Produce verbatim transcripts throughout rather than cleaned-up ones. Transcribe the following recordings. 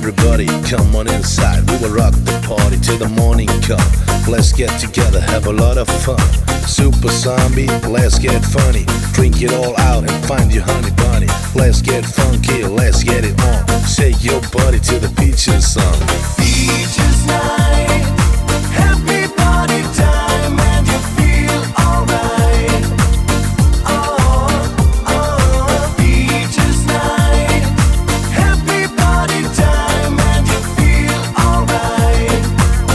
Everybody come on inside, we will rock the party till the morning come. Let's get together, have a lot of fun. Super zombie, let's get funny. Drink it all out and find your honey bunny. Let's get funky, let's get it on. Shake your body to the Peaches song. Peaches night, happy party time, and you feel alright. Oh, oh, Peaches night, happy party time, and you feel alright.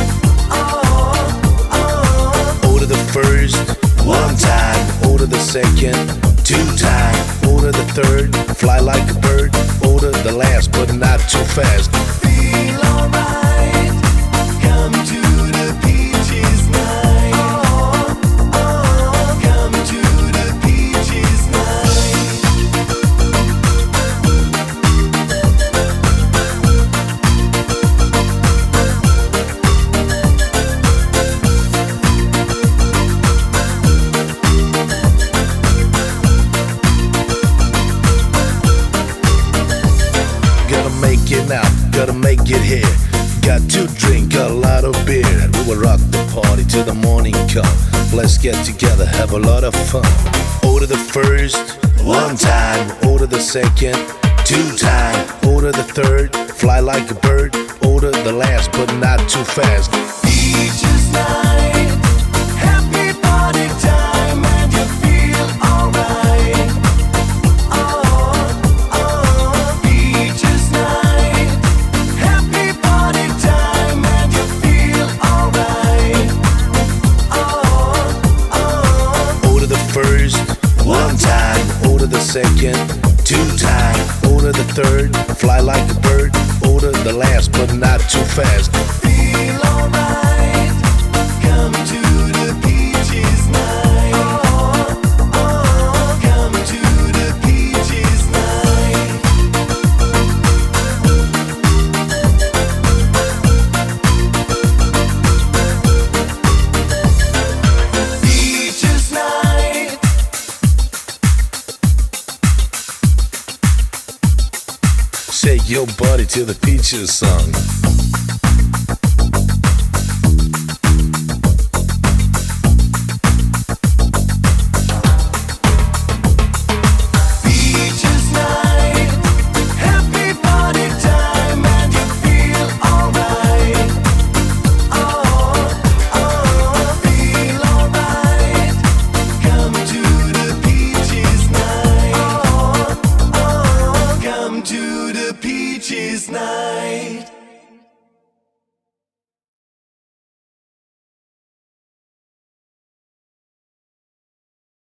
Oh, oh. Order the first, one time. Order the second, two time. Order the third, fly like a bird. Order the last, but not too fast. Feel alright, come to the Peaches night. Oh, oh, come to the Peaches night. Gotta make it now, gotta make it here. Got to drink a lot of beer. We will rock the party till the morning come. Let's get together, have a lot of fun. Order the first, one time. Order the second, two time. Order the third, fly like a bird. Order the last, but not too fast. Peaches night, happy party time, and you feel alright. Oh, oh, Peaches night, happy party time, and you feel alright. Oh, oh. Order the first, one time. Order the second, two time. Order the third, fly like a bird. Order the last, but not too fast. Feel alright, come to the Peaches night. Oh, oh, come to the Peaches night. Peaches night. Shake your body to the Peaches song.